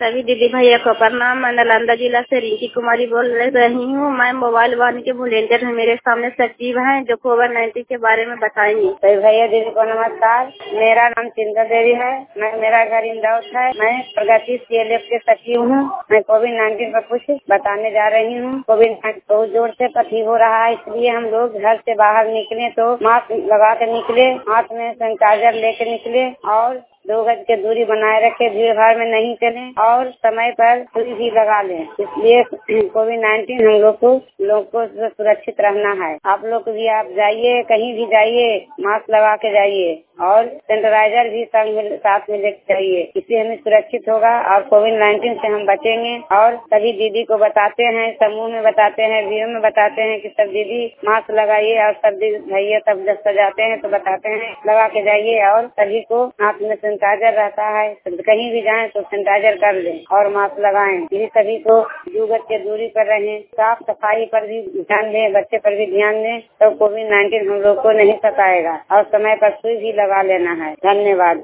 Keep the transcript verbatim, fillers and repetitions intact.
सभी दीदी भैया को प्रणाम। मैं नालंदा जिला से रिंकी कुमारी बोल रही हूँ। मैं मोबाइल वाहिनी के वॉलंटियर हूँ। मेरे सामने सचिव हैं जो कोविड नाइन्टीन के बारे में बताएंगी। सभी भैया दीदी को नमस्कार। मेरा नाम चिंता देवी है। मैं मेरा घर इंदौर है। मैं प्रगति सीएलएफ के सचिव हूँ। मैं कोविड नाइन्टीन पर कुछ बताने जा रही हूँ। कोविड नाइन्टीन बहुत जोर से पथरी हो रहा है, इसलिए हम लोग घर से बाहर निकले तो मास्क लगा कर निकले, हाथ में सैनिटाइजर लेकर निकले और दो गज की दूरी बनाए रखे, भीड़ भाड़ में नहीं चले और समय पर सुई भी लगा लें। इसलिए कोविड नाइन्टीन हम लोग को लोग को सुरक्षित रहना है। आप लोग भी आप जाइए, कहीं भी जाइए, मास्क लगा के जाइए और सैनिटाइजर भी संग में साथ में लेकर जाइए। इससे हमें सुरक्षित होगा और कोविड नाइन्टीन से हम बचेंगे। और सभी दीदी को बताते हैं, समूह में बताते हैं, वीडियो में बताते हैं कि सब दीदी मास्क लगाइए और सब भैया सब जब सजाते हैं तो बताते हैं लगा के जाइए और सभी को हाथ में सैनिटाइजर रहता है, तो कहीं भी जाएं तो सैनिटाइजर कर लें और मास्क लगाएं। ये सभी को दो गज की दूरी पर रहें, साफ सफाई पर भी ध्यान दें, बच्चे पर भी ध्यान दें, तो कोविड नाइन्टीन हम लोग को नहीं सताएगा और समय पर सुई भी लगा लेना है। धन्यवाद।